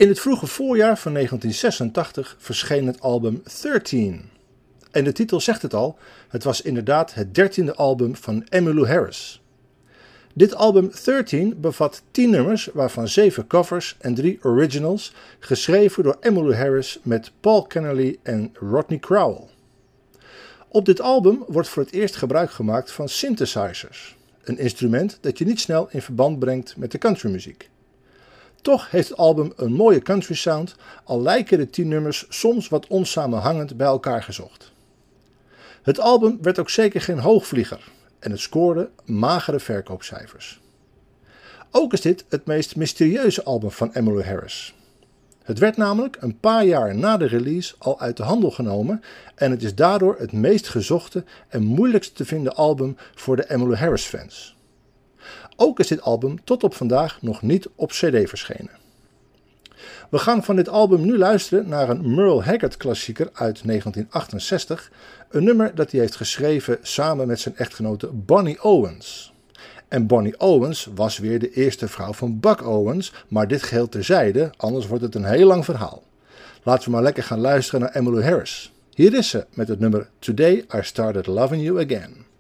In het vroege voorjaar van 1986 verscheen het album 13. En de titel zegt het al, het was inderdaad het 13e album van Emmylou Harris. Dit album 13 bevat 10 nummers, waarvan 7 covers en 3 originals, geschreven door Emmylou Harris met Paul Kennerly en Rodney Crowell. Op dit album wordt voor het eerst gebruik gemaakt van synthesizers, een instrument dat je niet snel in verband brengt met de countrymuziek. Toch heeft het album een mooie country sound, al lijken de 10 nummers soms wat onsamenhangend bij elkaar gezocht. Het album werd ook zeker geen hoogvlieger en het scoorde magere verkoopcijfers. Ook is dit het meest mysterieuze album van Emmylou Harris. Het werd namelijk een paar jaar na de release al uit de handel genomen en het is daardoor het meest gezochte en moeilijkst te vinden album voor de Emmylou Harris fans. Ook is dit album tot op vandaag nog niet op CD verschenen. We gaan van dit album nu luisteren naar een Merle Haggard klassieker uit 1968, een nummer dat hij heeft geschreven samen met zijn echtgenote Bonnie Owens. En Bonnie Owens was weer de eerste vrouw van Buck Owens, maar dit geheel terzijde, anders wordt het een heel lang verhaal. Laten we maar lekker gaan luisteren naar Emmylou Harris. Hier is ze met het nummer Today I Started Loving You Again.